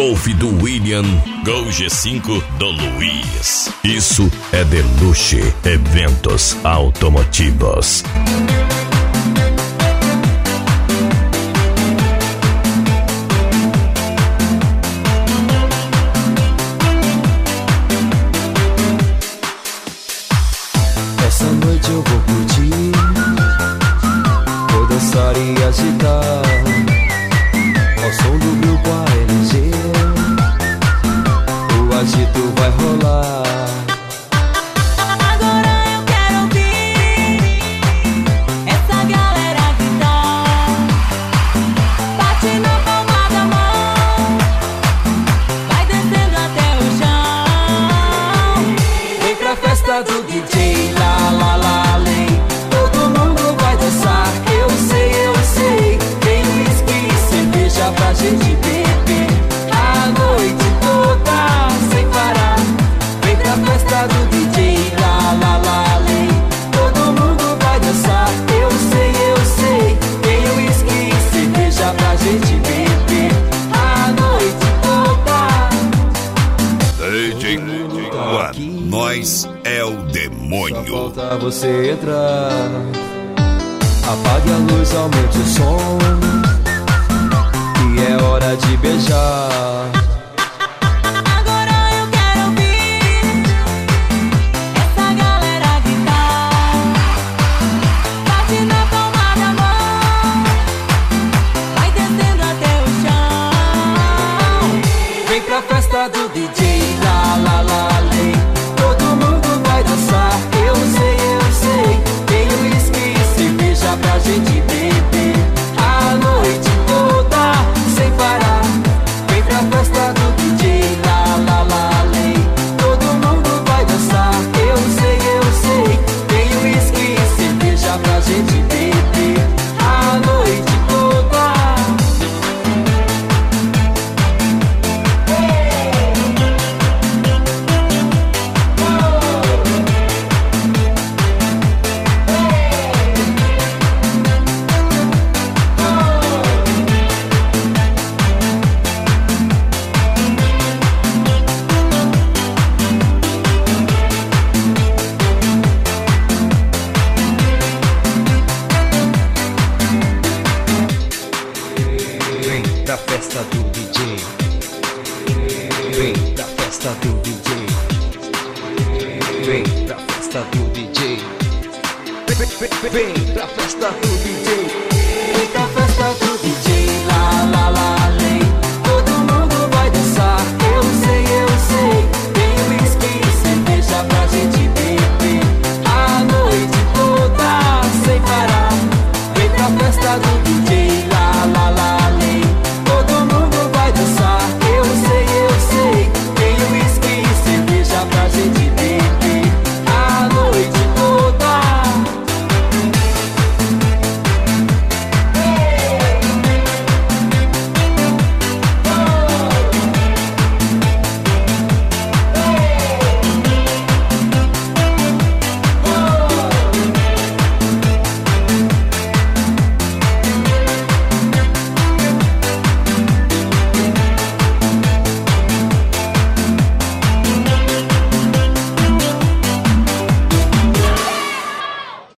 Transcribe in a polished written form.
Golf do William, Gol G5 do Luiz. Isso é Deluxe Eventos Automotivos. Essa noite eu vou curtir, vou dançar e agitar ao som do grupo ALG. O agito vai rolar. Agora eu quero ouvir essa galera gritar. Bate na palma da mão, vai descendo até o chão. Vem pra festa do DJ, lá, lá, lá, lei. Todo mundo vai dançar, eu sei. Tem whisky e cerveja pra gente beber a noite toda sem parar. Vem pra festa do DJ, lá, lá, lá, lei. Todo mundo vai dançar, eu sei. Tem whisky e cerveja pra gente beber a noite toda. DJ One, nós é o Só demônio. falta você entrar. Apague a luz, aumente o som, que é hora de beijar. Agora eu quero ouvir essa galera gritar. Bate na palma da mão, vai descendo até o chão. Vem pra festa do DJ, lá, lá, lá, lei. Todo mundo vai dançar, eu sei. Tem whisky e cerveja pra gente beber a noite toda sem parar. Vem pra festa do DJ, lá, lá, lá, lei. Todo mundo vai dançar, eu sei. Tem whisky e cerveja pra gente beber a noite toda. Vem pra festa do DJ. Vem pra festa do DJ. Vem pra festa do DJ. Vem pra festa do DJ.